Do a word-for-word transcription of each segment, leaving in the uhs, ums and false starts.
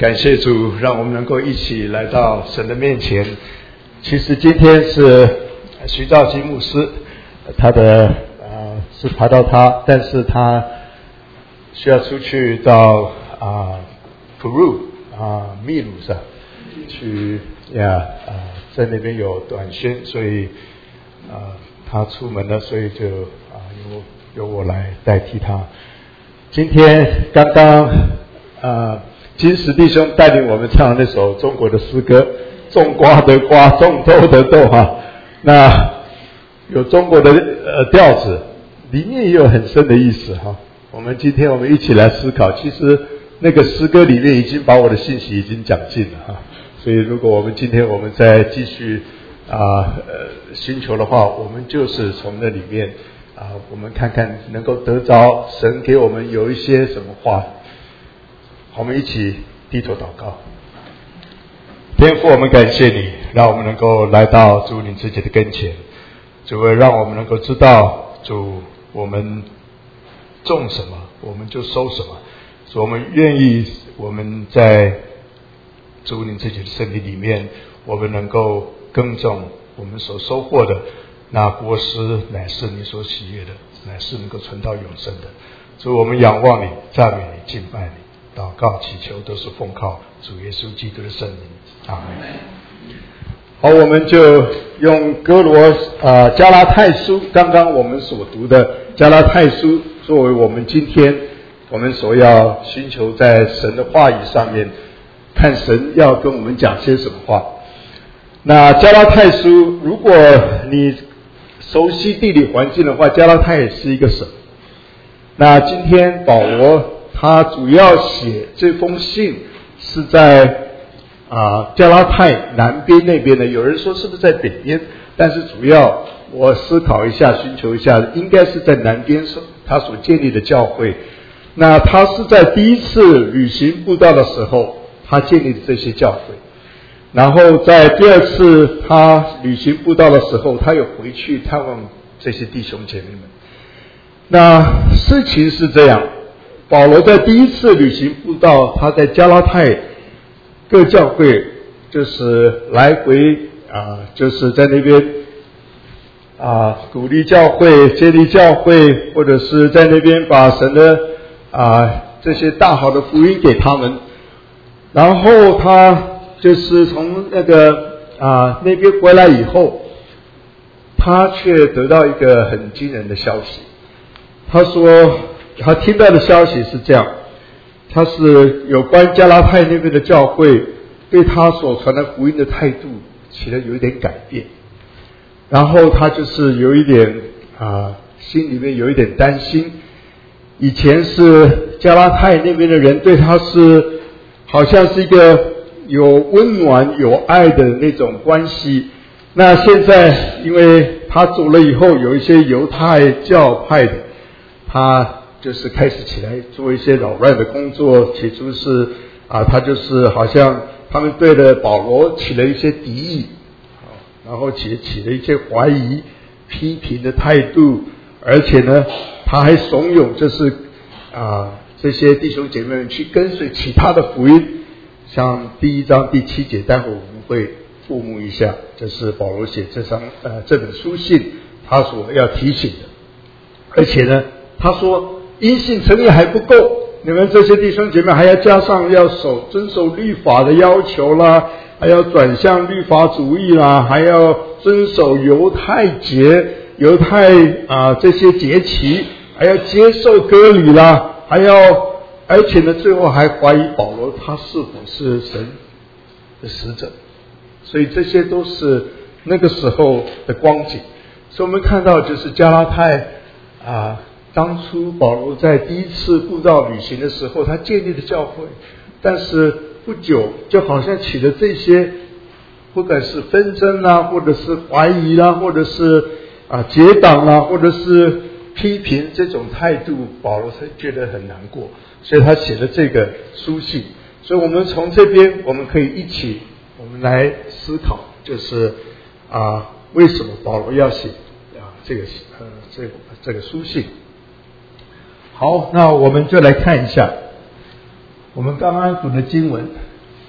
感谢主，让我们能够一起来到神的面前。其实今天是徐兆基牧师，他的呃是爬到他，但是他需要出去到啊普鲁啊秘鲁上去呀啊在那边有短宣，所以啊他出门了，所以就啊由由我来代替他。今天刚刚啊金石弟兄带领我们唱那首中国的诗歌，种瓜得瓜，种豆得豆哈。那有中国的呃调子，里面也有很深的意思哈。我们今天我们一起来思考，其实那个诗歌里面已经把我的信息已经讲尽了哈。所以如果我们今天我们再继续啊呃寻求的话，我们就是从那里面啊我们看看能够得着神给我们有一些什么话。好，我们一起低头祷告。天父，我们感谢你，让我们能够来到主你自己的跟前。主，让我们能够知道，主我们种什么我们就收什么。主，我们愿意我们在主你自己的身体里面，我们能够耕种我们所收获的那果实，乃是你所喜悦的，乃是能够存到永生的。主，我们仰望你，赞美你，敬拜你，祷告祈求都是奉靠主耶稣基督的圣名，阿们。好，我们就用哥罗啊、呃、加拉太书，刚刚我们所读的加拉太书，作为我们今天我们所要寻求在神的话语上面，看神要跟我们讲些什么话。那加拉太书，如果你熟悉地理环境的话，加拉太是一个省。那今天保罗他主要写这封信是在啊加拉太南边那边的，有人说是不是在北边，但是主要我思考一下寻求一下，应该是在南边他所建立的教会。那他是在第一次旅行布道的时候他建立的这些教会，然后在第二次他旅行布道的时候他有回去探望这些弟兄姐妹们。那事情是这样，保罗在第一次旅行布道，他在加拉太各教会就是来回啊，就是在那边啊鼓励教会、建立教会，或者是在那边把神的啊这些大好的福音给他们。然后他就是从那个啊那边回来以后，他却得到一个很惊人的消息。他说他听到的消息是这样，他是有关加拉太那边的教会对他所传的福音的态度起了有一点改变，然后他就是有一点啊心里面有一点担心。以前是加拉太那边的人对他是好像是一个有温暖有爱的那种关系，那现在因为他走了以后，有一些犹太教派的他就是开始起来做一些扰乱的工作。起初是啊，他就是好像他们对了保罗起了一些敌意，然后起起了一些怀疑、批评的态度，而且呢，他还怂恿就是啊这些弟兄姐妹们去跟随其他的福音。像第一章第七节，待会我们会附目一下，这是保罗写这张呃这本书信他所要提醒的。而且呢，他说因信称义还不够，你们这些弟兄姐妹还要加上要守遵守律法的要求啦，还要转向律法主义啦，还要遵守犹太节、犹太啊这些节期，还要接受割礼啦，还要而且呢，最后还怀疑保罗他是否是神的使者。所以这些都是那个时候的光景。所以我们看到就是加拉太啊，当初保罗在第一次布道旅行的时候他建立的教会，但是不久就好像起了这些不管是纷争啦，或者是怀疑啦，或者是啊结党啦，或者是批评这种态度，保罗才觉得很难过，所以他写了这个书信。所以我们从这边我们可以一起我们来思考，就是啊为什么保罗要写啊这个呃这个这个书信。好，那我们就来看一下我们刚刚读的经文，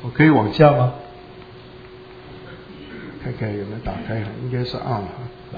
我可以往下吗？看看有没有打开，应该是 on 了。来，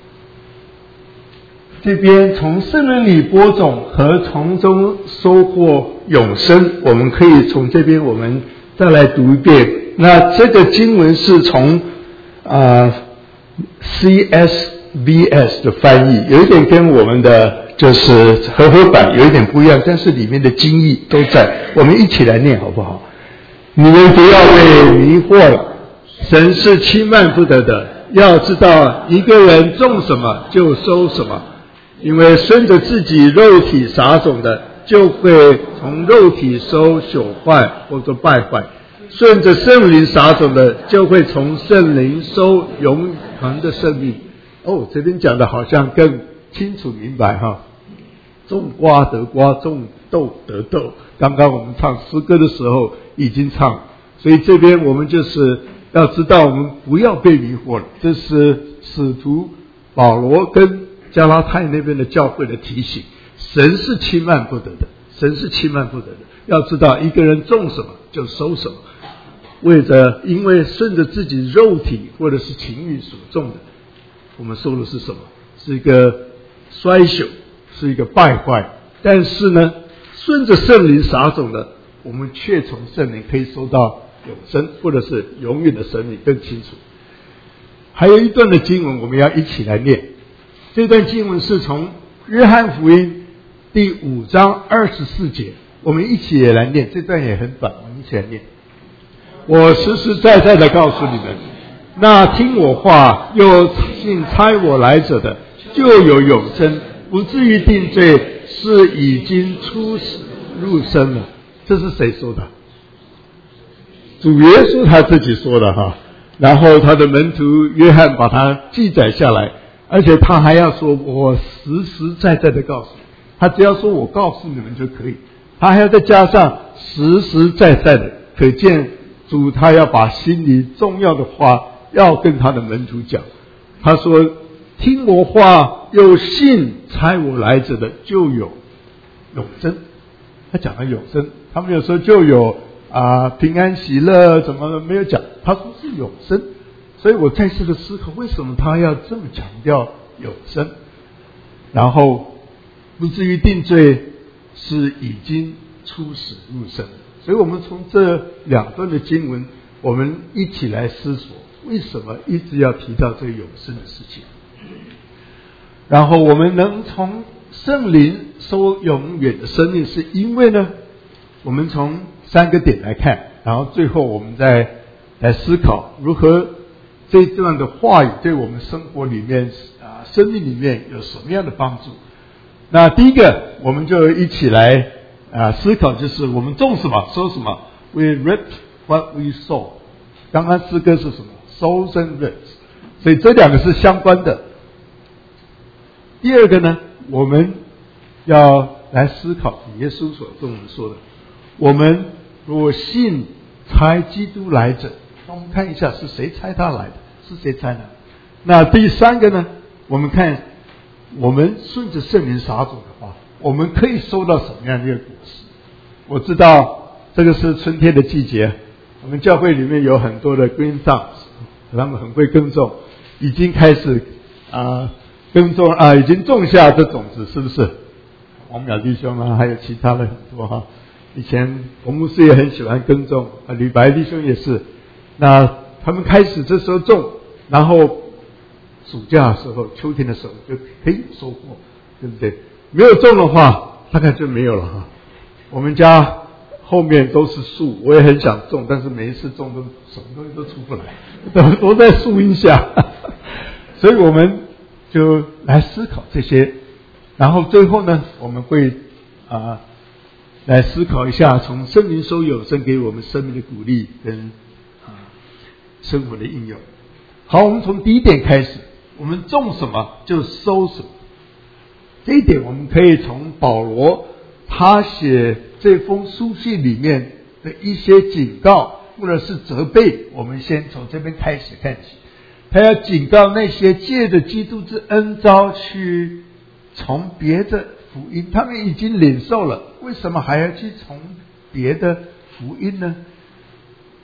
这边从圣灵里播种和从中收获永生，我们可以从这边我们再来读一遍。那这个经文是从啊、呃、C S V S 的翻译，有一点跟我们的就是和合版有一点不一样，但是里面的经义都在，我们一起来念好不好？你们不要被迷惑了，神是轻慢不得的，要知道一个人种什么就收什么，因为顺着自己肉体撒种的，就会从肉体收朽坏或者败坏，顺着圣灵撒种的，就会从圣灵收永恒的生命。哦，这边讲的好像更清楚明白哈，种瓜得瓜，种豆得豆。刚刚我们唱诗歌的时候已经唱，所以这边我们就是要知道我们不要被迷惑了。这是使徒保罗跟加拉太那边的教会的提醒，神是轻慢不得的，神是轻慢不得的。要知道一个人种什么就收什么，为着因为顺着自己肉体或者是情欲所种的，我们收的是什么？是一个衰朽，是一个败坏。但是呢，顺着圣灵撒种的，我们却从圣灵可以收到永生，或者是永远的生命，更清楚。还有一段的经文我们要一起来念，这段经文是从约翰福音第五章二十四节，我们一起也来念，这段也很短，我们一起来念。我实实在在的告诉你们，那听我话又信差我来者的，就有永生，不至于定罪，是已经出死入生了。这是谁说的？主耶稣他自己说的哈。然后他的门徒约翰把它记载下来，而且他还要说我实实在在的告诉你，他只要说我告诉你们就可以，他还要再加上实实在在的，可见主他要把心里重要的话要跟他的门徒讲。他说听我话又信差我来者的，就有永生。他讲了永生，他们有时候就有啊平安喜乐怎么没有讲，他说是永生。所以我再次的思考，为什么他要这么强调永生？然后不至于定罪，是已经出死入生。所以我们从这两段的经文，我们一起来思索，为什么一直要提到这个永生的事情。然后我们能从圣灵收永远的生命，是因为呢，我们从三个点来看，然后最后我们再来思考如何这段的话语对我们生活里面啊生命里面有什么样的帮助。那第一个我们就一起来啊思考，就是我们种什么收什么。 We reap what we sow。 刚刚诗歌是什么？ Sows and reaps。 所以这两个是相关的。第二个呢，我们要来思考耶稣所跟我们说的，我们若信差基督来者，那我们看一下是谁差他来的，是谁差呢？那第三个呢，我们看我们顺着圣灵撒种的话，我们可以收到什么样的一个果实。我知道这个是春天的季节，我们教会里面有很多的 green thumbs， 他们很会耕种，已经开始啊、呃、耕种啊、呃，已经种下这种子，是不是？王淼弟兄啊，还有其他的很多哈。以前我牧师也很喜欢耕种，啊，吕白弟兄也是。那他们开始这时候种，然后暑假的时候、秋天的时候就可以收获，对不对？没有种的话，大概就没有了哈。我们家后面都是树，我也很想种，但是每一次种都什么东西都出不来，都都在树荫下。所以我们就来思考这些，然后最后呢，我们会啊、呃、来思考一下，从圣灵收永生给我们生命的鼓励跟啊、呃、生活的应用。好，我们从第一点开始，我们种什么就收什么。这一点我们可以从保罗他写这封书信里面的一些警告或者是责备，我们先从这边开始看起。他要警告那些借着基督之恩召去从别的福音，他们已经领受了，为什么还要去从别的福音呢？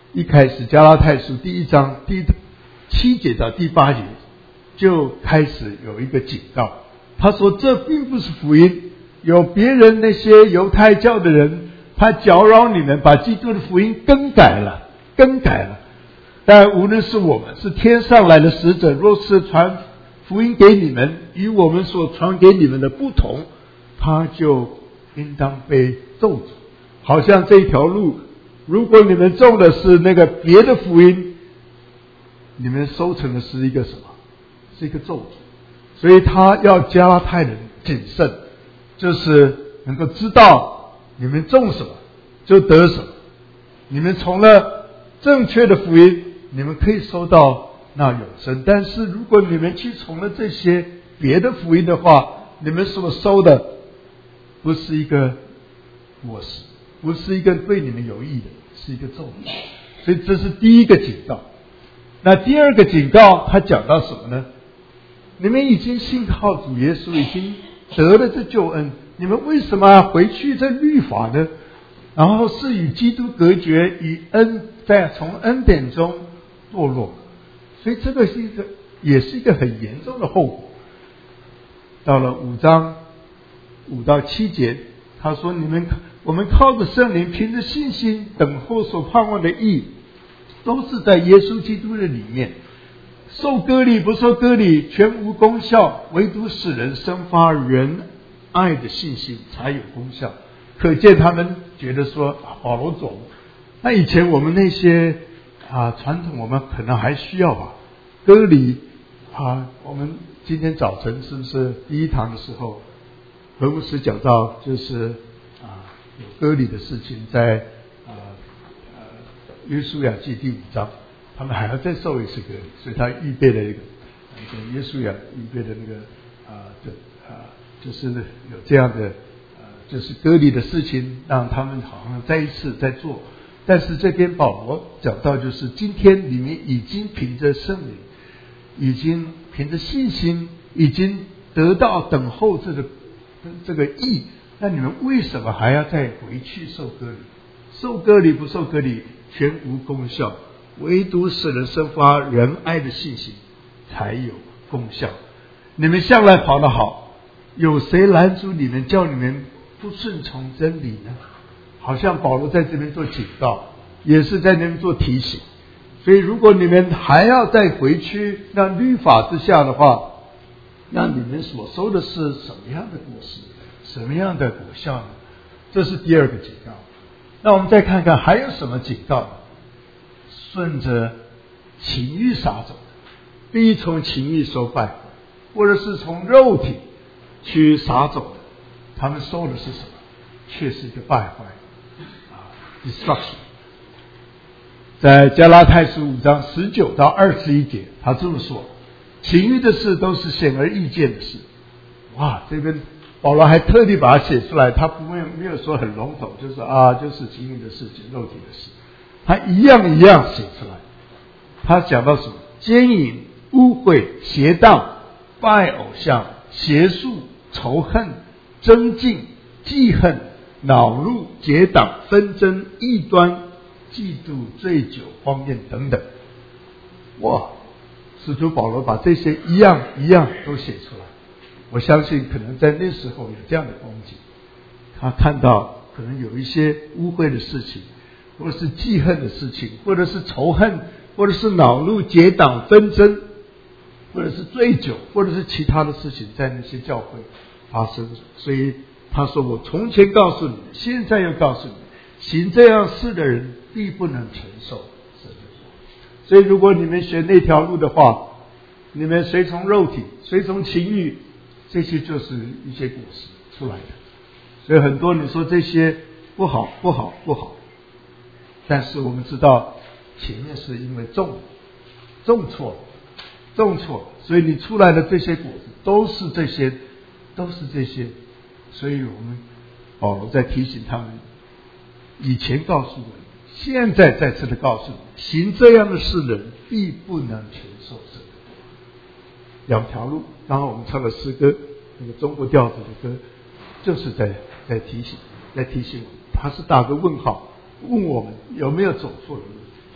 一开始加拉太书第一章第七节到第八节就开始有一个警告，他说这并不是福音，有别人那些犹太教的人，他搅扰你们，把基督的福音更改了更改了。但无论是我们是天上来的使者，若是传福音给你们，与我们所传给你们的不同，他就应当被咒诅。好像这条路，如果你们种的是那个别的福音，你们收成的是一个什么？是一个咒诅。所以他要加拉太人谨慎，就是能够知道你们种什么就得什么。你们从了正确的福音，你们可以收到那永生。但是如果你们去从了这些别的福音的话，你们所收的不是一个果实，不是一个对你们有益的，是一个咒诅。所以这是第一个警告。那第二个警告他讲到什么呢？你们已经信靠主耶稣，已经得了这救恩，你们为什么要回去这律法呢？然后是与基督隔绝，与恩在从恩典中堕落。所以这个是一个也是一个很严重的后果。到了五章五到七节，他说你们我们靠着圣灵，凭着信心等候所盼望的义，都是在耶稣基督的里面。受割礼不受割礼全无功效，唯独使人生发仁爱的信心才有功效。可见他们觉得说啊，保罗总，那以前我们那些啊传统我们可能还需要吧，割礼啊，我们今天早晨是不是第一堂的时候，何牧师讲到就是啊有割礼的事情，在啊呃约书亚记第五章。他们还要再受一次割礼，所以他预备了一个那个约书亚预备的那个啊的啊，就是有这样的啊，就是割礼的事情，让他们好像再一次在做。但是这边保罗讲到，就是今天你们已经凭着圣灵，已经凭着信心，已经得到等候这个这个义，那你们为什么还要再回去受割礼？受割礼不受割礼全无功效。唯独使人生发仁爱的信心才有功效。你们向来跑得好，有谁拦阻你们，叫你们不顺从真理呢？好像保罗在这边做警告，也是在那边做提醒。所以如果你们还要再回去那律法之下的话，那你们所收的是什么样的果实，什么样的果效呢？这是第二个警告。那我们再看看还有什么警告呢？顺着情欲撒种的，必从情欲收败；或者是从肉体去撒种的，他们收的是什么？却是一个败坏啊 ，destruction。在加拉太书五章十九到二十一节，他这么说：情欲的事都是显而易见的事。哇，这边保罗还特地把它写出来，他不会没有说很笼统，就是啊，就是情欲的事情、肉体的事。他一样一样写出来。他讲到什么？奸淫、污秽、邪荡、拜偶像、邪术、仇恨、争竞、记恨、恼怒、结党、纷争、异端、嫉妒、醉酒、荒宴等等。哇！使徒保罗把这些一样一样都写出来。我相信可能在那时候有这样的光景，他看到可能有一些污秽的事情，或者是记恨的事情，或者是仇恨，或者是恼怒、结党、纷争，或者是醉酒，或者是其他的事情在那些教会发生。所以他说，我从前告诉你们，现在又告诉你们，行这样事的人必不能承受神的国。所以如果你们选那条路的话，你们随从肉体，随从情欲，这些就是一些果实出来的。所以很多你说这些不好不好不好，但是我们知道前面是因为种种错了种错了，所以你出来的这些果子都是这些都是这些。所以我们保罗在提醒他们，以前告诉我，现在再次的告诉你，行这样的事的人必不能承受神的国。两条路，刚刚我们唱的诗歌，那个中国调子的歌，就是在在提醒在提醒我们，他是打个问号，问我们有没有走错的路，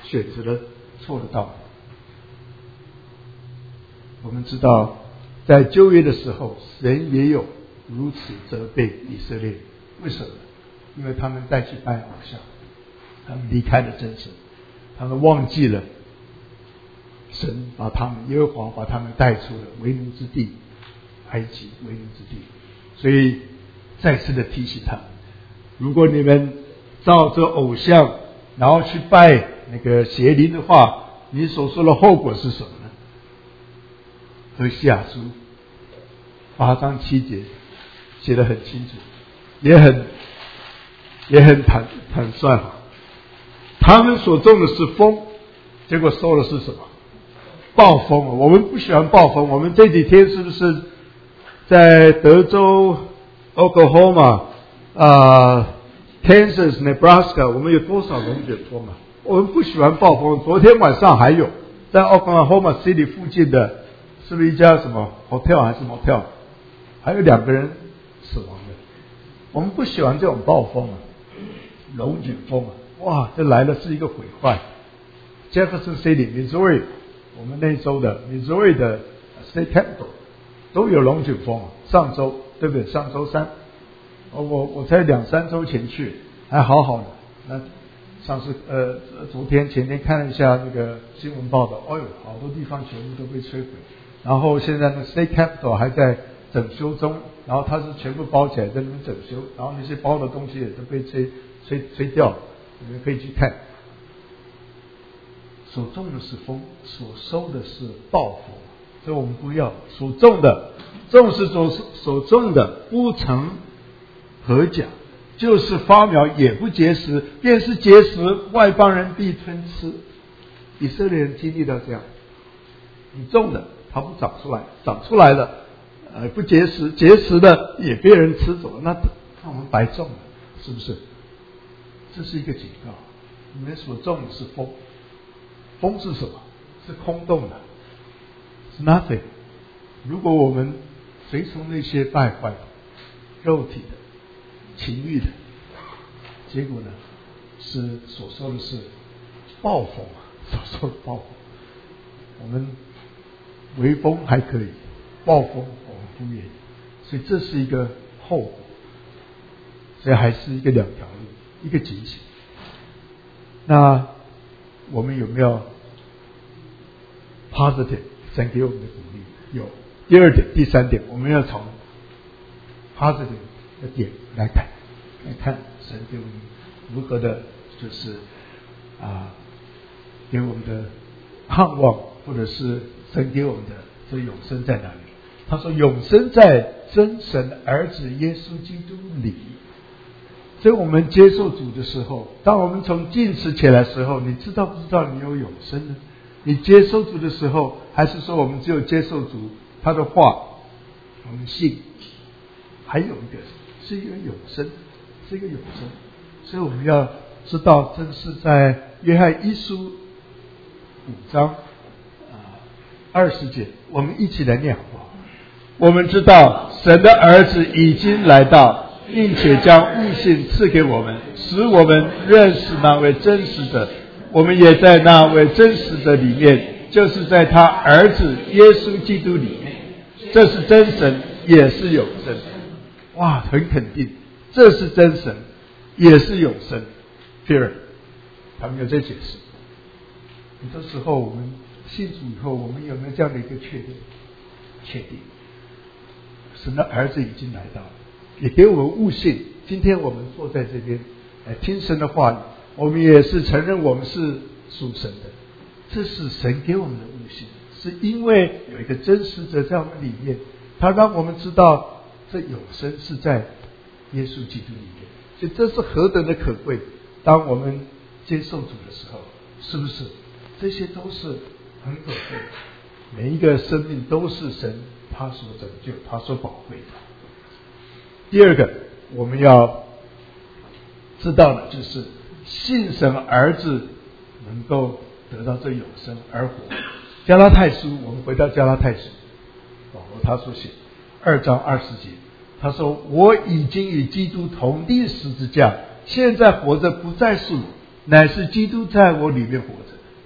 选择了错的道路。我们知道在旧约的时候，神也有如此责备以色列，为什么？因为他们带去拜偶像，他们离开了真神，他们忘记了神把他们耶和华把他们带出了为奴之地，埃及为奴之地。所以再次的提醒他们，如果你们照着偶像然后去拜那个邪灵的话，你所说的后果是什么呢？何西阿书八章七节写得很清楚，也很也很坦坦率。他们所种的是风，结果收的是什么？暴风。我们不喜欢暴风。我们这几天是不是在德州 Oklahoma 啊、Kansas Nebraska 我们有多少龙卷风啊？我们不喜欢暴风。昨天晚上还有在 Oklahoma City 附近的，是不是一家什么 hotel 还是 motel， 还有两个人死亡的。我们不喜欢这种暴风啊，龙卷风啊，哇，这来的是一个毁坏。Jefferson City Missouri 我们那州的 Missouri 的 State Capital 都有龙卷风，上周对不对？上周三，我我才两三周前去，还好好的。那上次呃昨天前天看了一下那个新闻报道，哦呦，好多地方全部都被摧毁。然后现在呢 State Capital 还在整修中，然后它是全部包起来在那边整修，然后那些包的东西也都被吹吹吹掉了，你们可以去看。所种的是风，所收的是暴风，所以我们不要所种的，种是所所种的不成合甲，就是发苗也不结实，便是结实，外邦人必吞吃。以色列人经历到这样，你种的它不长出来，长出来了呃不结实，结实的也被人吃走了，那那我们白种了，是不是？这是一个警告，你们所种的是风。风是什么？是空洞的，是 nothing。如果我们随从那些败坏的、肉体的、情欲的，结果呢，是所说的是暴风啊，所说的暴风。我们微风还可以，暴风我们不愿意，所以这是一个后果。所以还是一个两条路，一个警醒。那我们有没有 positive 神给我们的鼓励？有。第二点，第三点，我们要从 positive 的点来看，来看神给我们如何的，就是啊，给我们的盼望，或者是神给我们的这永生在哪里？他说，永生在真神儿子耶稣基督里。所以我们接受主的时候，当我们从进食起来的时候，你知道不知道你有永生呢？你接受主的时候，还是说我们只有接受主他的话，我们信？还有一个是一个永生，是一个永生。所以我们要知道，这是在约翰一书五章啊二十节，我们一起来念好不好？我们知道神的儿子已经来到，并且将悟性赐给我们，使我们认识那位真实的。我们也在那位真实的里面，就是在他儿子耶稣基督里面。这是真神，也是永生。哇，很肯定，这是真神，也是永生。Period。他们有在解释。很多时候我们信主以后，我们有没有这样的一个确定？确定，神的儿子已经来到了，也给我们悟性。今天我们坐在这边来听神的话语，我们也是承认我们是属神的，这是神给我们的悟性，是因为有一个真实者在我们里面，他让我们知道这永生是在耶稣基督里面，所以这是何等的可贵。当我们接受主的时候，是不是这些都是很可贵的？每一个生命都是神他所拯救，他所宝贵的。第二个我们要知道的就是信神儿子能够得到这永生而活。加拉太书，我们回到加拉太书，保罗他所写二章二十节，他说，我已经与基督同钉十字架，现在活着不再是我，乃是基督在我里面活着。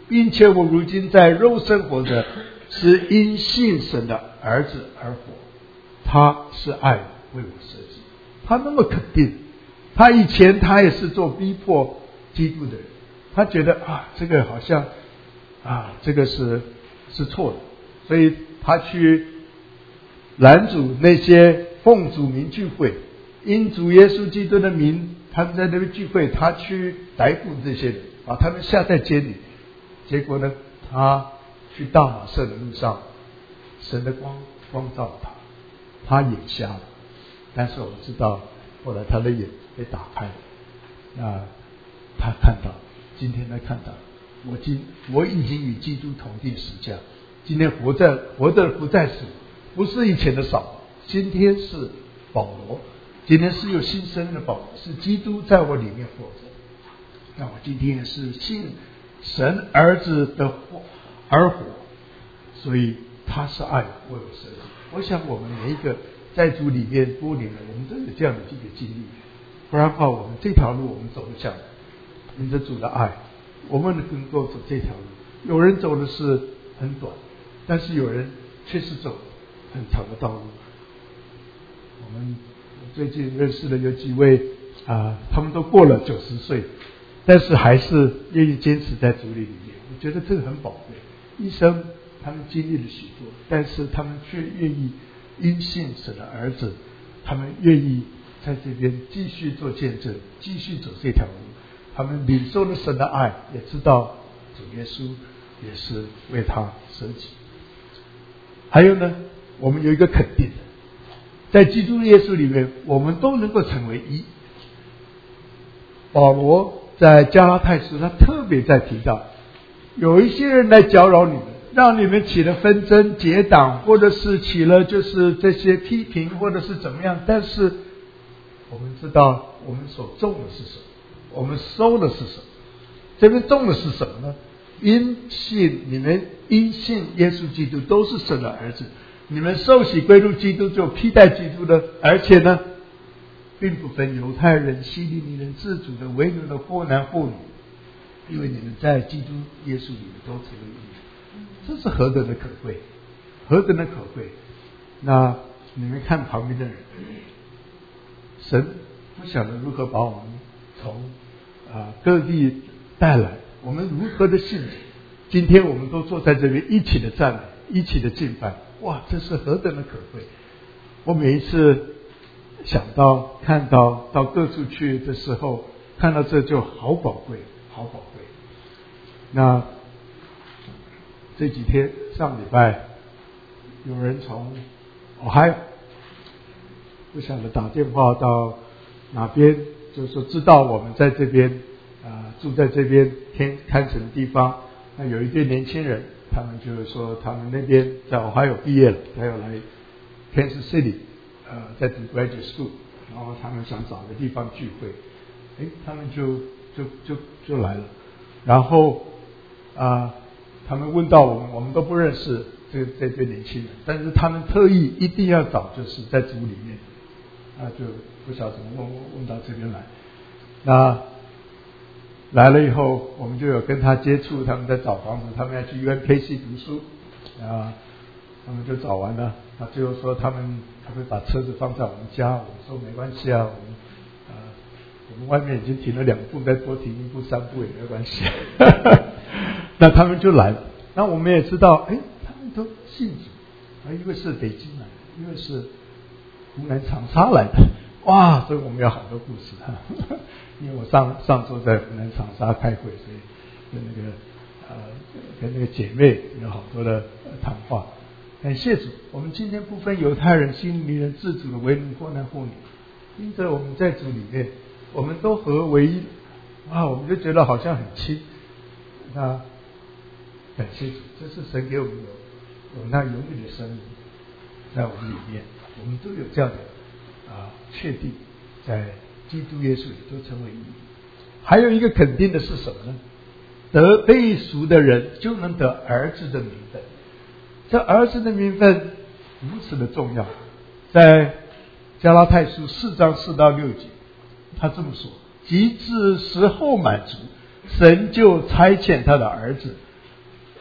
并且我如今在肉身活着，是因信神的儿子而活。他是爱为我设计。他那么肯定，他以前他也是做逼迫基督的人，他觉得啊，这个好像啊，这个是是错的，所以他去拦阻那些奉主名聚会，因主耶稣基督的名，他们在那边聚会，他去逮捕这些人，把他们下在监里。结果呢，他去大马色的路上，神的光光照他，他眼瞎了，但是我们知道后来他的眼被打开了，那他看到，今天他看到，我今我已经与基督同定十架，今天活在活的不再是我，不是以前的扫罗，今天是保罗，今天是有新生的保罗，是基督在我里面活着。那我今天也是信神儿子的而活，所以他是爱为我设计。我想我们每一个在主里面多年了，我们都有这样的一个经历，不然的话，我们这条路我们走不下来。因着主的爱，我们能够走这条路。有人走的是很短，但是有人却是走很长的道路。我们最近认识的有几位啊，他们都过了九十岁，但是还是愿意坚持在主里里面。我觉得这个很宝贵。一生他们经历了许多，但是他们却愿意因信神的儿子，他们愿意在这边继续做见证，继续走这条路。他们领受了神的爱，也知道主耶稣也是为他舍己。还有呢，我们有一个肯定的，在基督耶稣里面，我们都能够成为一。保罗在加拉太书他特别在提到，有一些人来搅扰你们，让你们起了纷争结党，或者是起了就是这些批评，或者是怎么样，但是我们知道我们所种的是什么，我们收的是什么。这边种的是什么呢？因信你们因信耶稣基督都是神的儿子，你们受洗归入基督就披戴基督的，而且呢并不分犹太人、希利尼人、自主的、为奴的、或男或女，因为你们在基督耶稣里面都成为一。这是何等的可贵，何等的可贵。那你们看旁边的人，神不晓得如何把我们从啊各地带来，我们如何的信主，今天我们都坐在这边一起的赞美，一起的敬拜，哇，这是何等的可贵。我每一次想到看到到各处去的时候，看到这就好宝贵，好宝贵。那这几天上礼拜有人从我还不晓得打电话到哪边，就是说知道我们在这边啊、呃、住在这边天看城的地方。那有一对年轻人，他们就是说他们那边在我还有毕业了，他要来 Kansas City 呃在读 graduate school， 然后他们想找个地方聚会，诶他们就就就就来了。然后啊、呃、他们问到我们，我们都不认识这这对年轻人，但是他们特意一定要找就是在组里面，那就不晓得怎么问问到这边来。那来了以后，我们就有跟他接触，他们在找房子，他们要去 U N K C 读书啊，他们就找完了。他最后说他们他会把车子放在我们家，我们说没关系啊，我们啊我们外面已经停了两部，再多停一部三部也没关系。那他们就来了。那我们也知道，哎，他们都信主，啊，一位是北京来的，一位是湖南长沙来的，哇，所以我们有好多故事哈。因为我上上周在湖南长沙开会，所以跟那个呃跟那个姐妹有好多的、呃、谈话。感谢主，我们今天不分犹太人、希利尼人、自主的、为奴或男或女，因着我们在主里面，我们都合为一，啊，我们就觉得好像很亲。那感谢主，这是神给我们有有那永远的生命在我们里面，我们都有这样的啊确定，在基督耶稣里都成为一。还有一个肯定的是什么呢？得被赎的人就能得儿子的名分。这儿子的名分如此的重要，在加拉太书四章四到六节，他这么说：及至时候满足，神就差遣他的儿子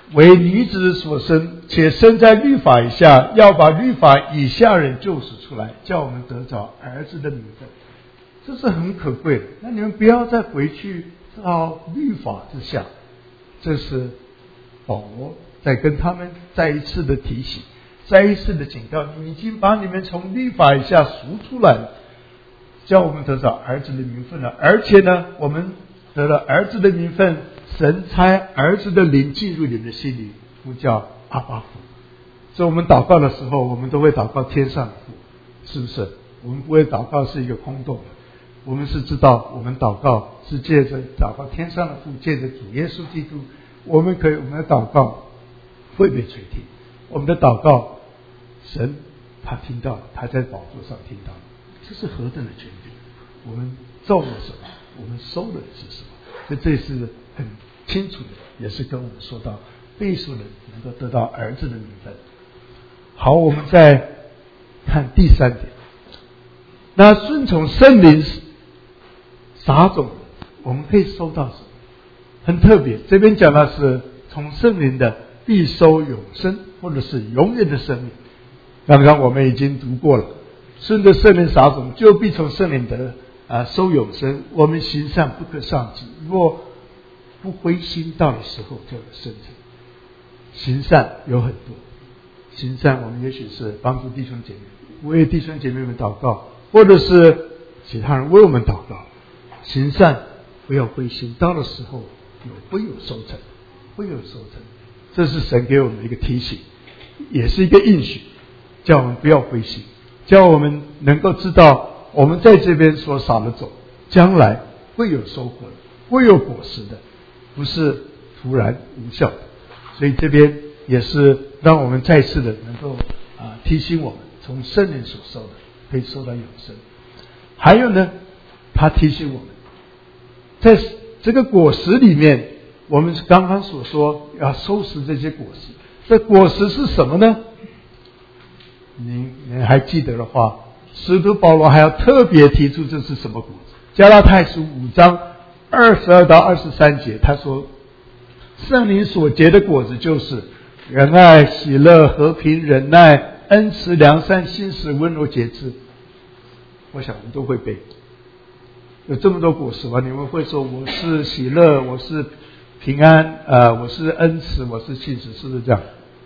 为女子所生，且生在律法以下，要把律法以下人救赎出来，叫我们得着儿子的名分。这是很可贵的。那你们不要再回去到律法之下，这是保罗在跟他们再一次的提醒，再一次的警告，你已经把你们从律法以下赎出来了，叫我们得着儿子的名分了。而且呢，我们得了儿子的名分，神差儿子的灵进入你们的心里，呼叫阿爸父。所以我们祷告的时候，我们都会祷告天上的父，是不是？我们不会祷告是一个空洞的，我们是知道我们祷告是借着祷告天上的父，借着主耶稣基督，我们可以我们的祷告会被垂听，我们的祷告神他听到了，他在宝座上听到了，这是何等的权柄！我们做了什么，我们收的是什么？所以这是很清楚的，也是跟我们说到被赎人能够得到儿子的名分。好，我们再看第三点，那顺从圣灵撒种，我们可以收到什么？很特别，这边讲的是从圣灵的必收永生，或者是永远的生命。刚刚我们已经读过了，顺着圣灵撒种，就必从圣灵得啊收永生。我们行善不可丧志，若不灰心，到的时候就有生成。行善有很多，行善我们也许是帮助弟兄姐妹，为弟兄姐妹们祷告，或者是其他人为我们祷告。行善不要灰心，到的时候有会有收成，会有收成。这是神给我们的一个提醒，也是一个应许，叫我们不要灰心，叫我们能够知道我们在这边所撒的种，将来会有收获的，会有果实的，不是突然无效的。所以这边也是让我们再次的能够啊提醒我们，从圣灵所收的可以收到永生。还有呢，他提醒我们，在这个果实里面，我们刚刚所说要收拾这些果实，这果实是什么呢？您您还记得的话，使徒保罗还要特别提出这是什么果子。加拉太书五章二十二到二十三节，他说圣灵所结的果子就是仁爱、喜乐、和平、忍耐、恩慈、良善、信实、温柔、节制。我想我们都会背，有这么多果实吧？你们会说我是喜乐，我是平安，呃，我是恩慈，我是信实，是不是这样？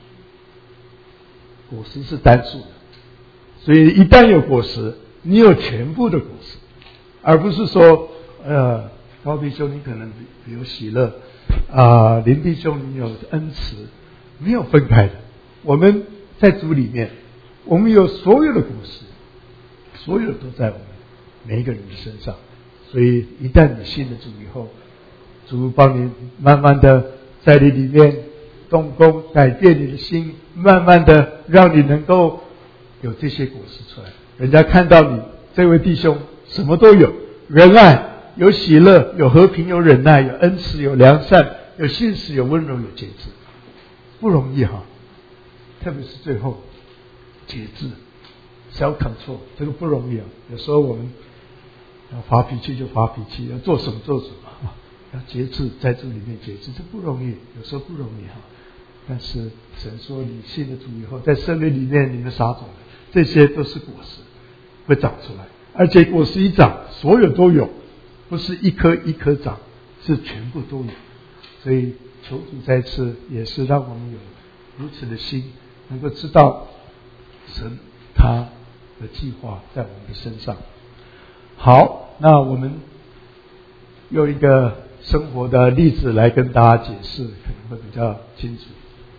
果实是单数的，所以一旦有果实，你有全部的果实，而不是说，呃，高弟兄你可能比如喜乐，啊、呃，林弟兄你有恩慈，没有分开的。我们在主里面，我们有所有的果实，所有都在我们每一个人的身上。所以一旦你信了主以后，主帮你慢慢的在你里面动工，改变你的心，慢慢的让你能够有这些果实出来。人家看到你这位弟兄什么都有，仁爱，有喜乐，有和平，有忍耐，有恩慈，有良善，有信实，有温柔，有节制，不容易哈。特别是最后节制 self control， 这个不容易啊。有时候我们要发脾气就发脾气，要做什么做什么，要节制，在这里面节制，这不容易，有时候不容易哈。但是神说你信了主以后，在圣灵里面你们撒种的，这些都是果实会长出来，而且果实一长，所有都有，不是一颗一颗长，是全部都有。所以求主再次也是让我们有如此的心，能够知道神他的计划在我们的身上。好，那我们用一个生活的例子来跟大家解释，可能会比较清楚。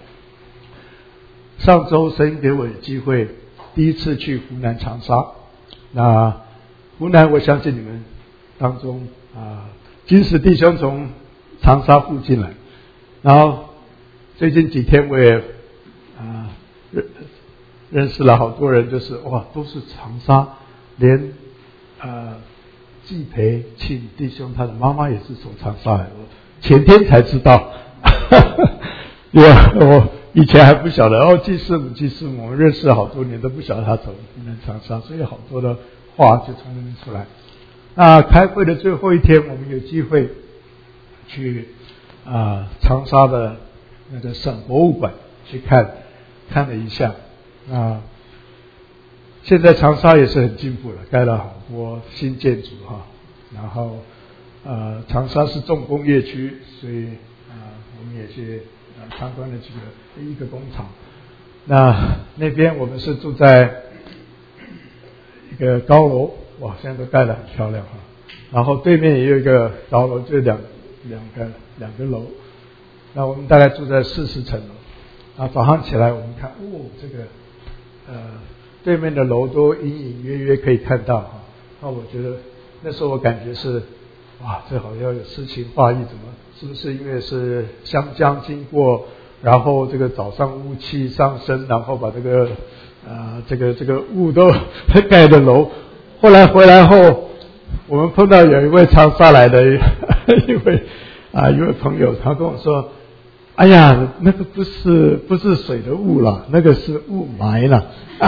上周神给我有机会第一次去湖南长沙，那湖南我相信你们当中啊，金石弟兄从长沙附近来，然后最近几天我也啊认认识了好多人，就是哇都是长沙，连呃季培庆弟兄他的妈妈也是从长沙来，我前天才知道，因为我以前还不晓得哦，季师母季师母我们认识好多年都不晓得他从湖南长沙，所以好多的话就从那边出来。那开会的最后一天，我们有机会去啊、呃、长沙的那个省博物馆去看看了一下。啊，现在长沙也是很进步了，盖了好多新建筑哈。然后呃，长沙是重工业区，所以啊、呃，我们也去呃参观了几个一个工厂。那那边我们是住在一个高楼，哇，现在都盖得很漂亮哈。然后对面也有一个高楼，就两两个两个楼。那我们大概住在四十层楼。然后早上起来我们看，哦，这个呃对面的楼都隐隐约约可以看到哈。那我觉得那时候我感觉是，哇，这好像有诗情画意，怎么是不是因为是湘江经过，然后这个早上雾气上升，然后把这个啊、呃、这个这个雾都盖的楼。后来回来后，我们碰到有一位长沙来的一位啊一位朋友，他跟我说，哎呀，那个不是不是水的雾了，那个是雾霾了。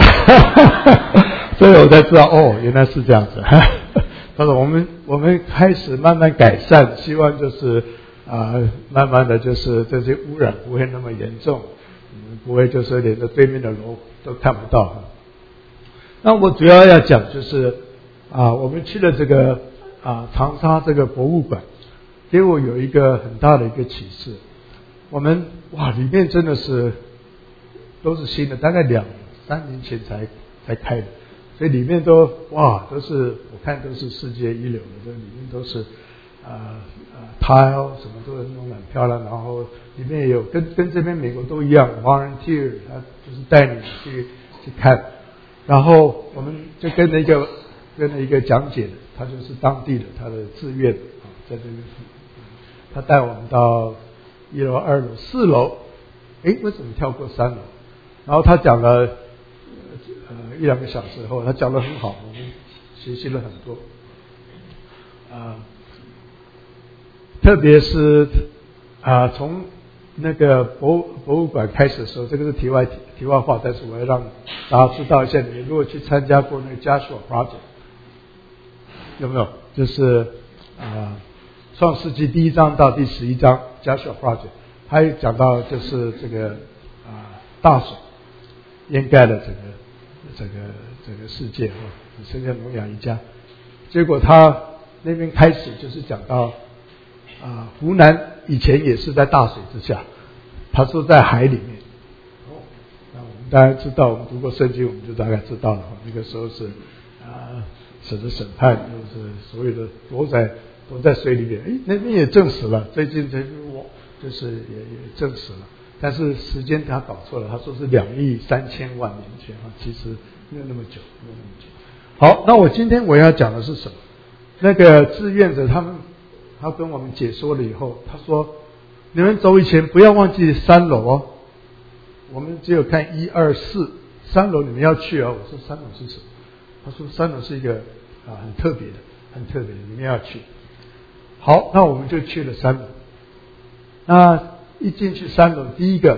所以我才知道，哦，原来是这样子。他说我们我们开始慢慢改善，希望就是啊、呃，慢慢的就是这些污染不会那么严重，嗯，不会就是连着对面的楼都看不到。那我主要要讲就是啊，我们去了这个啊长沙这个博物馆，给我有一个很大的一个启示。我们哇，里面真的是都是新的，大概两三年前才才开的。所以里面都哇，都是我看都是世界一流的，这里面都是啊啊 tile 什么都是弄得很漂亮，然后里面也有跟跟这边美国都一样 volunteer， 他就是带你去去看，然后我们就跟了一个跟了一个讲解的，他就是当地的他的自愿啊，在这边他带我们到一楼、二楼、四楼，诶，为什么跳过三楼？然后他讲了。呃，一两个小时后，他讲得很好，我们学习了很多。啊、呃，特别是啊、呃，从那个博博物馆开始的时候，这个是题外题外话，但是我要让大家知道一下，你如果去参加过那个 Joshua Project， 有没有？就是啊，《创世纪》第一章到第十一章 Joshua Project， 他也讲到就是这个啊、呃、大水掩盖了整个。这个这个世界哈，只剩下挪亚一家。结果他那边开始就是讲到啊、呃，湖南以前也是在大水之下，他说在海里面。哦，那我们当然知道，我们读过圣经，我们就大概知道了哈。那个时候是啊，神的审判，就是所有的躲在躲在水里面。哎，那边也证实了，最近这我就是也也证实了。但是时间他搞错了，他说是两亿三千万年前啊，其实没有那么久，没有那么久。好，那我今天我要讲的是什么？那个志愿者他们，他跟我们解说了以后，他说：你们走以前不要忘记三楼哦。我们只有看一二四，三楼你们要去哦。我说三楼是什么？他说三楼是一个啊很特别的，很特别的，你们要去。好，那我们就去了三楼。那一进去三楼，第一个，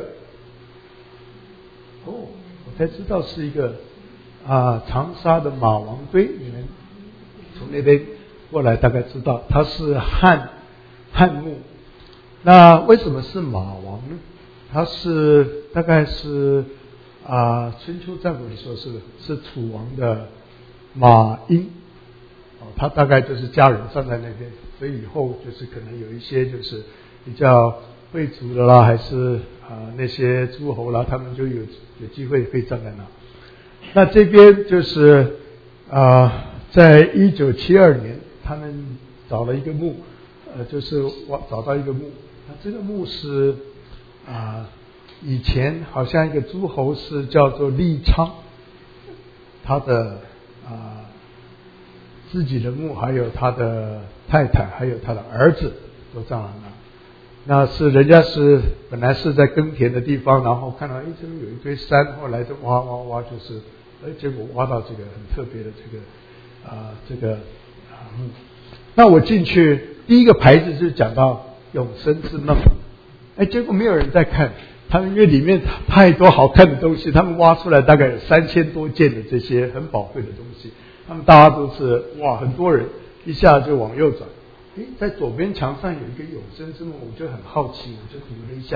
哦，我才知道是一个啊长沙的马王堆。你们从那边过来，大概知道它是汉汉墓。那为什么是马王呢？它是大概是啊春秋战国的时候是是楚王的马英，哦，他大概就是家人站在那边，所以以后就是可能有一些就是比较。贵族的啦，还是啊、呃、那些诸侯啦，他们就有有机会可以站在那。那这边就是啊、呃，在一九七二年，他们找了一个墓，呃，就是我找到一个墓。那这个墓是啊、呃，以前好像一个诸侯是叫做利昌，他的啊、呃、自己的墓，还有他的太太，还有他的儿子都葬在那。那是人家是本来是在耕田的地方，然后看到哎这边有一堆山，后来就挖挖挖，就是哎结果挖到这个很特别的这个啊、呃、这个啊墓。那我进去第一个牌子是讲到永生之梦，哎结果没有人在看，他们因为里面太多好看的东西，他们挖出来大概有三千多件的这些很宝贵的东西，他们大家都是哇很多人一下就往右转。诶，在左边墙上有一个永生之梦，我就很好奇，我就读了一下。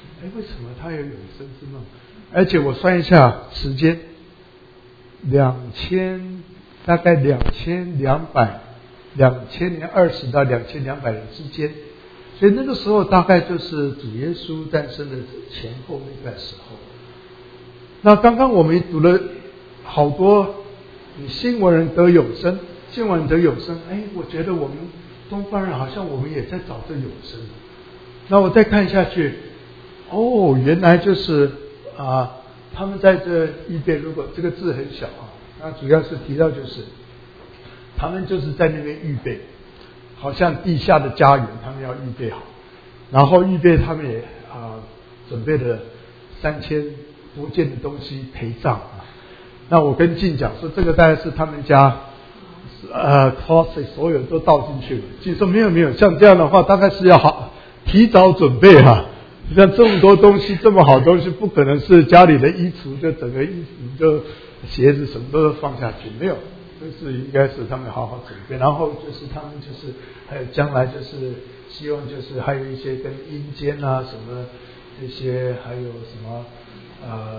哎，为什么他有永生之梦？而且我算一下时间，两千大概两千两百两千年二十到两千两百年之间，所以那个时候大概就是主耶稣诞生的前后那段时候。那刚刚我们读了好多，你新闻人得永生，新闻人得永生，哎，我觉得我们东方人好像我们也在找这永生。那我再看下去，哦，原来就是啊，他们在这预备，如果这个字很小啊，那主要是提到就是他们就是在那边预备，好像地下的家园，他们要预备好，然后预备他们也啊准备了三千多件的东西陪葬啊。那我跟静讲说，这个大概是他们家呃 closet 所有都倒进去了。静说没有没有，像这样的话，大概是要好提早准备哈、啊。像这么多东西，这么好东西，不可能是家里的衣橱就整个衣服就鞋子什么都放下去，没有，就是应该是他们好好准备。然后就是他们就是还有将来就是希望就是还有一些跟阴间啊什么这些，还有什么呃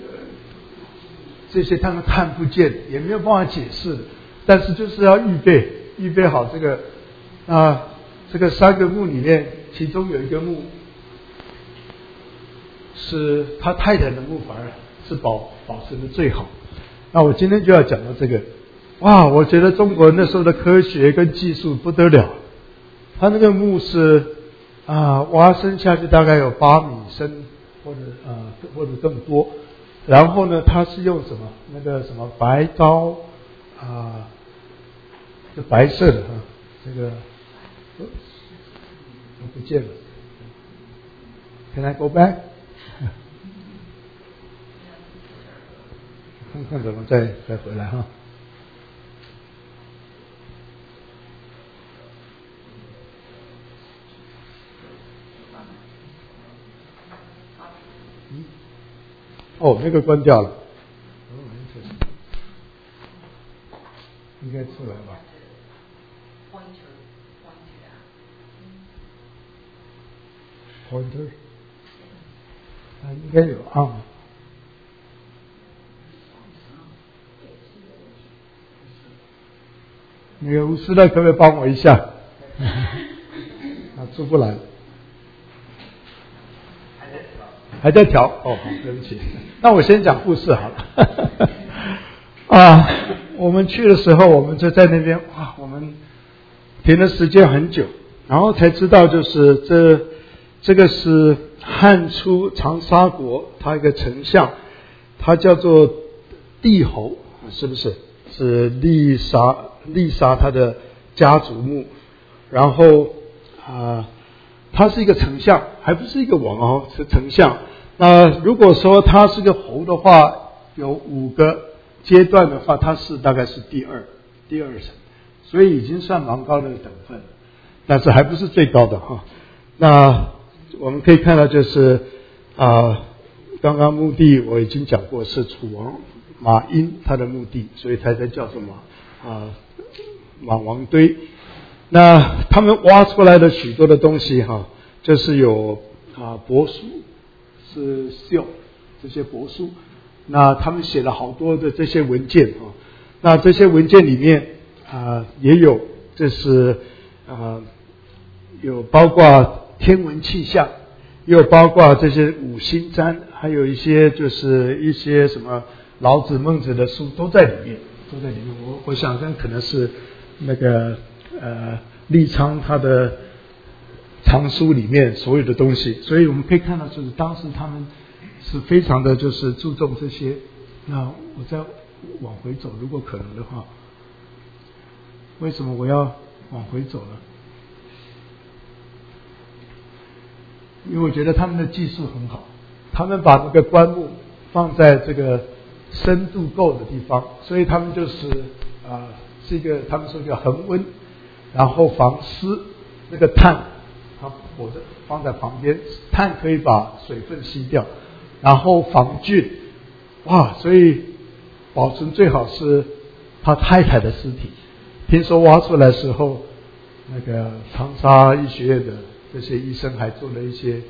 这些他们看不见，也没有办法解释，但是就是要预备预备好这个啊这个三个墓里面，其中有一个墓是他太太的墓，反而是保保存的最好。那我今天就要讲到这个，哇，我觉得中国那时候的科学跟技术不得了。他那个墓是啊挖深下去大概有八米深，或者啊或者更多。然后呢，他是用什么那个什么白膏啊，是白色的哈，这个哦不见了。Can I go back？看看怎么再再回来哈。嗯，哦，那个关掉了。哦，应该出来吧。Pointer， 啊，应该有啊。那个吴师的可不可以帮我一下？啊，出不来。还在调哦，好，对不起。那我先讲故事好了。啊，我们去的时候，我们就在那边哇，我们停的时间很久，然后才知道就是这这个是汉初长沙国他一个丞相，他叫做帝侯，是不是？是丽莎丽莎他的家族墓，然后啊、呃，他是一个丞相，还不是一个王哦，是丞相。那如果说他是个侯的话，有五个阶段的话，他是大概是第二第二层，所以已经算蛮高的等分，但是还不是最高的哈。那我们可以看到就是啊、呃，刚刚墓地我已经讲过是楚王马殷他的墓地，所以才在叫什么啊马王堆。那他们挖出来的许多的东西哈，就是有啊帛书，是 seal 这些帛书。那他们写了好多的这些文件啊，那这些文件里面啊也有，这是啊有包括天文气象，也有包括这些五星占，还有一些就是一些什么老子孟子的书都在里面，都在里面。我我想这可能是那个呃利昌他的藏书里面所有的东西，所以我们可以看到就是当时他们是非常的就是注重这些。那我再往回走，如果可能的话，为什么我要往回走呢？因为我觉得他们的技术很好，他们把那个棺木放在这个深度够的地方，所以他们就是啊、呃、是一个他们说叫恒温，然后防湿，那个碳它火着放在旁边，碳可以把水分吸掉，然后防菌，哇，所以保存最好是他太太的尸体。听说挖出来的时候，那个长沙医学院的这些医生还做了一些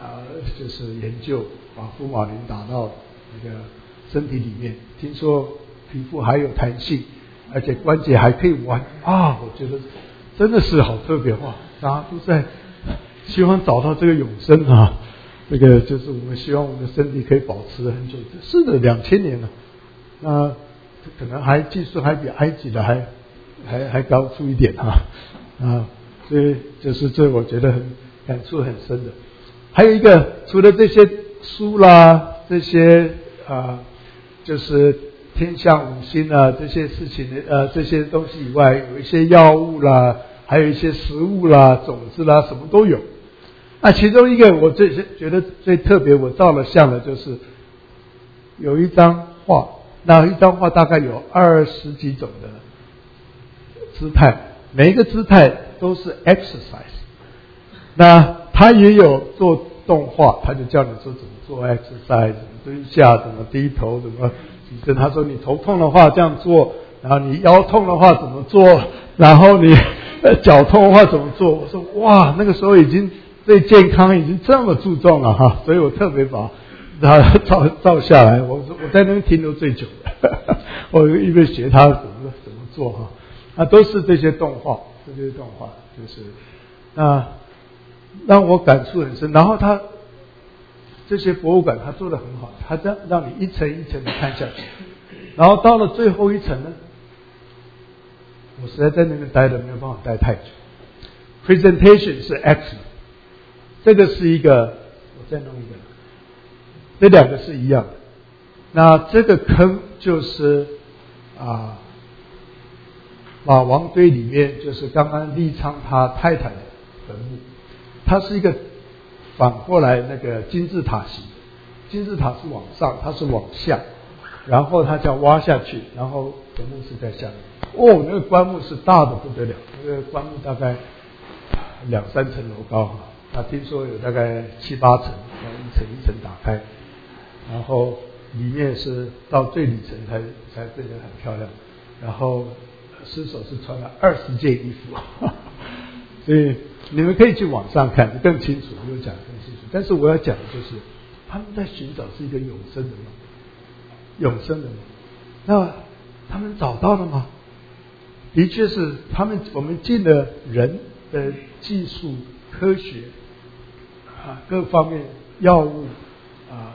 啊、呃，就是研究把福马林打到那个身体里面，听说皮肤还有弹性，而且关节还可以弯啊！我觉得真的是好特别哇！大家都在希望找到这个永生啊，这个就是我们希望我们的身体可以保持很久。是的，两千年了，那可能还技术还比埃及的还还还高出一点啊啊！所以就是这我觉得很感触很深的。还有一个，除了这些书啦，这些啊，就是天象五星啊这些事情的呃这些东西以外，有一些药物啦，还有一些食物啦、种子啦，什么都有。那其中一个我最觉得最特别，我照了相的就是有一张画，那一张画大概有二十几种的姿态，每一个姿态都是 exercise。那他也有做动画，他就教你说怎么做 exercise， 怎么蹲下，怎么低头，怎么起身。他说你头痛的话这样做，然后你腰痛的话怎么做，然后你脚痛的话怎么做。我说哇，那个时候已经对健康已经这么注重了哈，所以我特别把它照照下来。我我在那边停留最久的，我一边学他怎么怎么做哈。啊，都是这些动画，这些动画就是那。让我感触很深，然后他这些博物馆他做得很好，他让让你一层一层的看下去，然后到了最后一层呢，我实在在那边待的没有办法待太久。Presentation 是 X， 这个是一个，我再弄一个，这两个是一样的。那这个坑就是啊，马王堆里面就是刚刚利昌他太太的坟墓。它是一个反过来那个金字塔形，金字塔是往上，它是往下，然后它叫挖下去，然后坟墓是在下面。哦，那个棺木是大的不得了，那个棺木大概两三层楼高啊，那听说有大概七八层，然后一层一层打开，然后里面是到最里层才才变得很漂亮，然后尸首是穿了二十件衣服，呵呵，所以。你们可以去网上看更清楚，我有讲更清楚。但是我要讲的就是，他们在寻找是一个永生的梦，永生的梦。那他们找到了吗？的确是他们，我们尽了人的技术、科学啊各方面药物啊，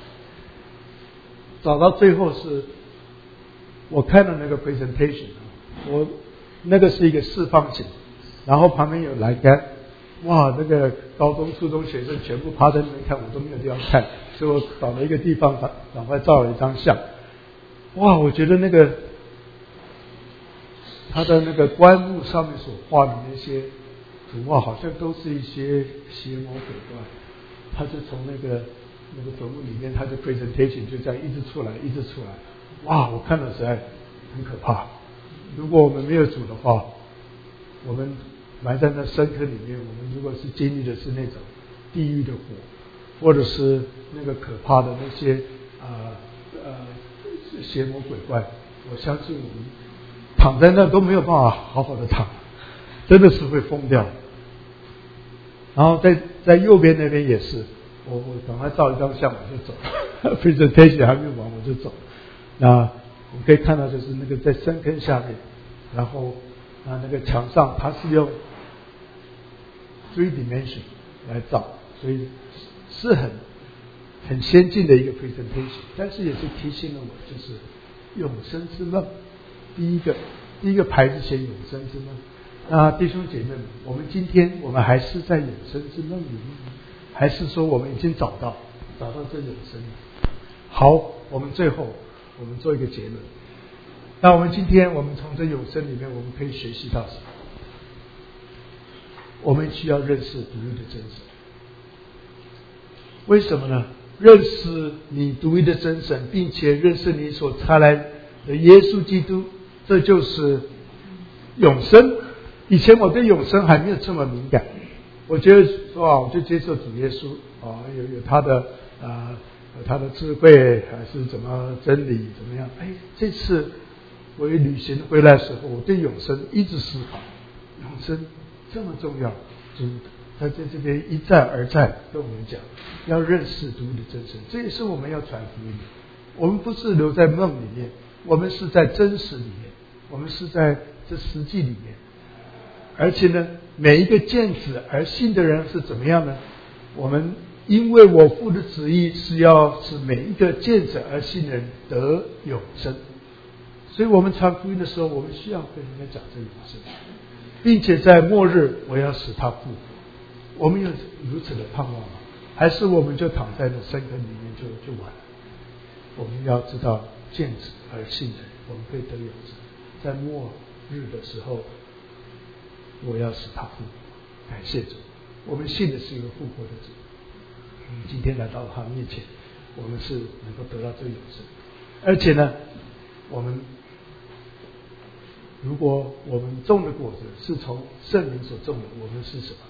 找到最后是，我看了那个 presentation， 我那个是一个四方形。然后旁边有栏杆，哇，那个高中、初中学生全部趴在那边看，我都没有地方看，所以我找了一个地方，赶赶快照了一张相。哇，我觉得那个他的那个棺木上面所画的那些图画，好像都是一些邪魔鬼怪。他就从那个那个坟墓里面，他的 presentation 就这样一直出来，一直出来。哇，我看了实在很可怕。如果我们没有主的话，我们埋在那深坑里面，我们如果是经历的是那种地狱的火，或者是那个可怕的那些啊 呃, 呃邪魔鬼怪，我相信我们躺在那都没有办法好好的躺，真的是会疯掉。然后在在右边那边也是，我我赶快照一张相我就走，presentation 还没有完我就走。那我们可以看到就是那个在深坑下面，然后。啊，那个墙上它是用 three dimension 来造，所以是很很先进的一个 presentation， 但是也是提醒了我，就是永生之梦。第一个，第一个牌子写永生之梦。那弟兄姐妹们，我们今天我们还是在永生之梦里面，还是说我们已经找到找到这永生了？好，我们最后我们做一个结论。那我们今天我们从这永生里面我们可以学习到什么？我们需要认识独一的真神。为什么呢？认识你独一的真神，并且认识你所差来的耶稣基督，这就是永生。以前我对永生还没有这么敏感，我觉得说啊，我就接受主耶稣啊，有有他的啊，有他的智慧还是怎么真理怎么样？哎，这次我一旅行回来的时候，我对永生一直思考，永生这么重要，真的他在这边一再而再跟我们讲，要认识独一的真神，这也是我们要传福音的。我们不是留在梦里面，我们是在真实里面，我们是在这实际里面。而且呢，每一个见子而信的人是怎么样呢？我们因为我父的旨意是要使每一个见子而信的人得永生，所以我们传福音的时候，我们需要跟人家讲这永生，并且在末日我要使他复活。我们有如此的盼望吗？还是我们就躺在那深坑里面就就完了？我们要知道见子而信的人，我们可以得永生。在末日的时候，我要使他复活。感谢主，我们信的是一个复活的主。我们今天来到他面前，我们是能够得到这个永生。而且呢，我们如果我们种的果子是从圣灵所种的，我们是什么？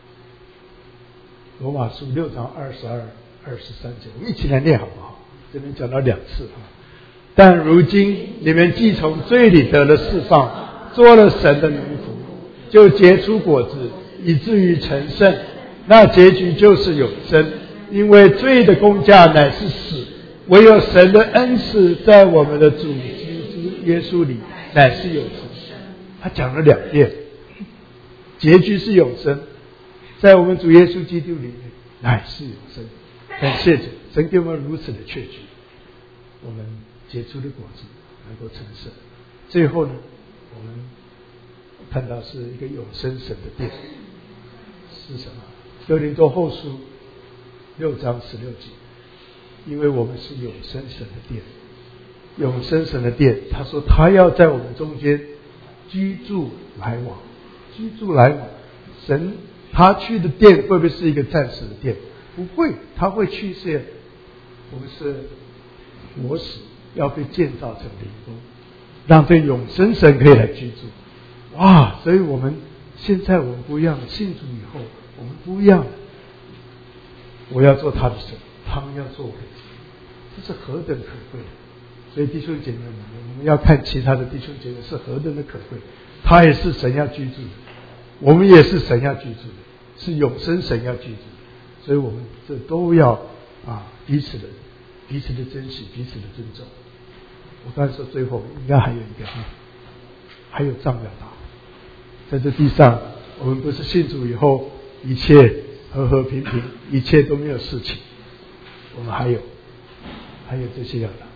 罗马书六章二十二、二十三节，我们一起来念好不好？这边讲到两次啊。但如今你们既从罪里得了释放，做了神的奴仆，就结出果子，以至于成圣。那结局就是永生，因为罪的工价乃是死，唯有神的恩赐在我们的主基督耶稣里乃是永生。他讲了两遍，结局是永生，在我们主耶稣基督里面乃是永生。感谢主，神给我们如此的确据，我们结出的果子能够成圣。最后呢，我们看到是一个永生神的殿，是什么？哥林多后书六章十六节，因为我们是永生神的殿，永生神的殿，他说他要在我们中间居住来往，居住来往。神他去的殿会不会是一个暂时的殿？不会，他会去是我们是活死，要被建造成灵宫，让这永生神可以来居住。哇！所以我们现在我们不一样，信主以后我们不一样了。我要做他的神，他们要做我的神，这是何等可贵！所以弟兄姐妹们，我们要看其他的弟兄姐妹是何等的可贵。他也是神要居住的，我们也是神要居住的，是永生神要居住的。所以我们这都要啊彼此的彼此的珍惜，彼此的尊重。我刚才说最后应该还有一个，还有仗要打。在这地上，我们不是信主以后一切和和平平，一切都没有事情。我们还有还有这些要打。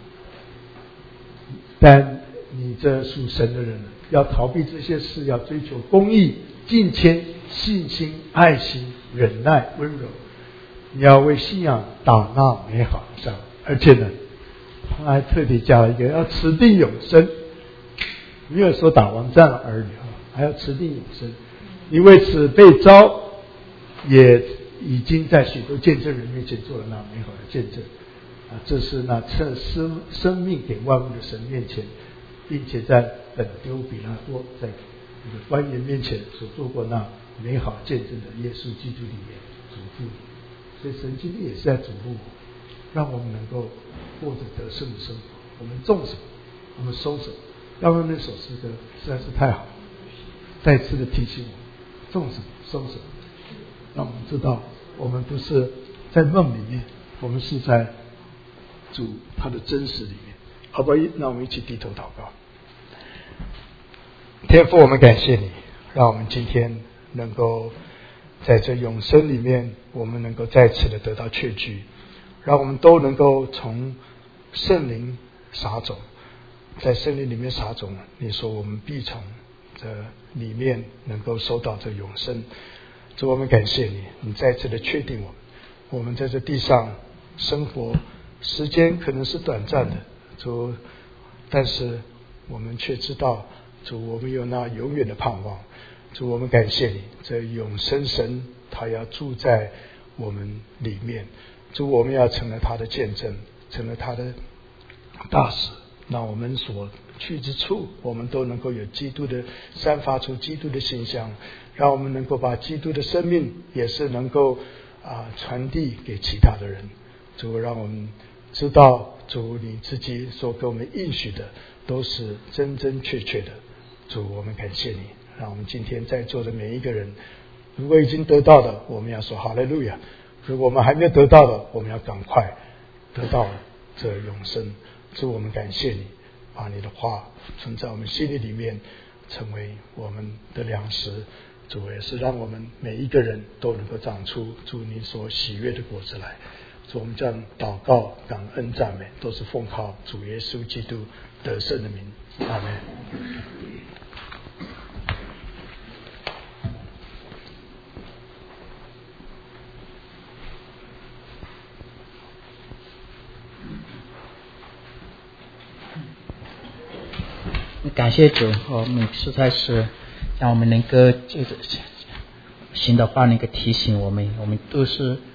但你这属神的人，要逃避这些事，要追求公义、敬虔、信心、爱心、忍耐、温柔。你要为信仰打那美好的仗，而且呢，他还特别加了一个要持定永生，没有说打完仗而已啊，还要持定永生。你为此被召，也已经在许多见证人面前做了那美好的见证啊！这是那赐生生命给万物的神面前，并且在本丢比拉多在那个官员面前所做过那美好见证的耶稣基督里面嘱咐你。所以神今天也是在嘱咐我，让我们能够过着得胜的生活。我们种什么，我们收什么。要不然那首诗歌实在是太好了，再次的提醒我，种什么收什么，让我们知道我们不是在梦里面，我们是在主他的真实里面。好吧，让我们一起低头祷告。天父，我们感谢你，让我们今天能够在这永生里面，我们能够再次的得到确据，让我们都能够从圣灵撒种，在圣灵里面撒种。你说我们必从这里面能够收到这永生。主，我们感谢你，你再次的确定我们，我们在这地上生活，时间可能是短暂的，主，但是我们却知道，主，我们有那永远的盼望。主，我们感谢你，这永生神他要住在我们里面。主，我们要成了他的见证，成了他的大使。那我们所去之处，我们都能够有基督的散发出基督的形象，让我们能够把基督的生命也是能够啊传递给其他的人。主，让我们知道，主你自己所给我们应许的都是真真确确的。主，我们感谢你，让我们今天在座的每一个人如果已经得到的，我们要说哈利路亚；如果我们还没有得到的，我们要赶快得到这永生。主，我们感谢你，把你的话存在我们心里里面，成为我们的粮食。主，也是让我们每一个人都能够长出主你所喜悦的果子来。主，我们这样祷告、感恩、赞美，都是奉靠主耶稣基督得胜的名。阿们。 感谢主，我们实在是让我们能够就是新的话能够提醒我们，我们都是